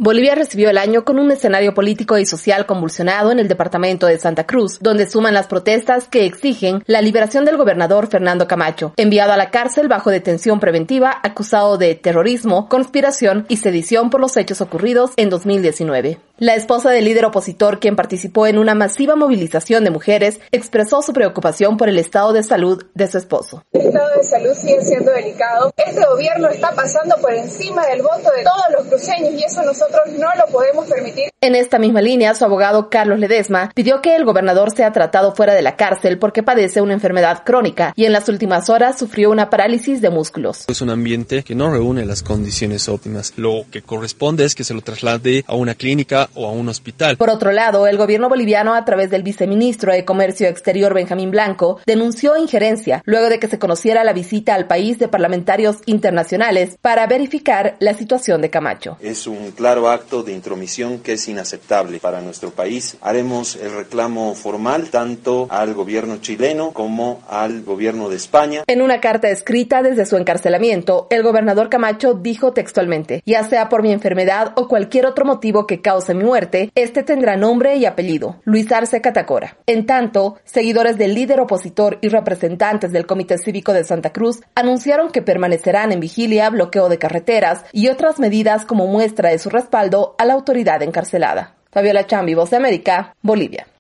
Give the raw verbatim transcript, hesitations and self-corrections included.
Bolivia recibió el año con un escenario político y social convulsionado en el departamento de Santa Cruz, donde suman las protestas que exigen la liberación del gobernador Fernando Camacho, enviado a la cárcel bajo detención preventiva, acusado de terrorismo, conspiración y sedición por los hechos ocurridos en dos mil diecinueve. La esposa del líder opositor, quien participó en una masiva movilización de mujeres, expresó su preocupación por el estado de salud de su esposo. El estado de salud sigue siendo delicado. Este gobierno está pasando por encima del voto de todos los cruceños y eso nosotros no lo podemos permitir. En esta misma línea, su abogado Carlos Ledesma pidió que el gobernador sea tratado fuera de la cárcel porque padece una enfermedad crónica y en las últimas horas sufrió una parálisis de músculos. Es un ambiente que no reúne las condiciones óptimas. Lo que corresponde es que se lo traslade a una clínica o a un hospital. Por otro lado, el gobierno boliviano, a través del viceministro de Comercio Exterior Benjamín Blanco, denunció injerencia luego de que se conociera la visita al país de parlamentarios internacionales para verificar la situación de Camacho. Es un claro acto de intromisión que es inaceptable para nuestro país. Haremos el reclamo formal tanto al gobierno chileno como al gobierno de España. En una carta escrita desde su encarcelamiento, el gobernador Camacho dijo textualmente: ya sea por mi enfermedad o cualquier otro motivo que cause mi muerte, este tendrá nombre y apellido, Luis Arce Catacora. En tanto, seguidores del líder opositor y representantes del Comité Cívico de Santa Cruz anunciaron que permanecerán en vigilia, bloqueo de carreteras y otras medidas como muestra de su respaldo a la autoridad encarcelada. Fabiola Chambi, Voz de América, Bolivia.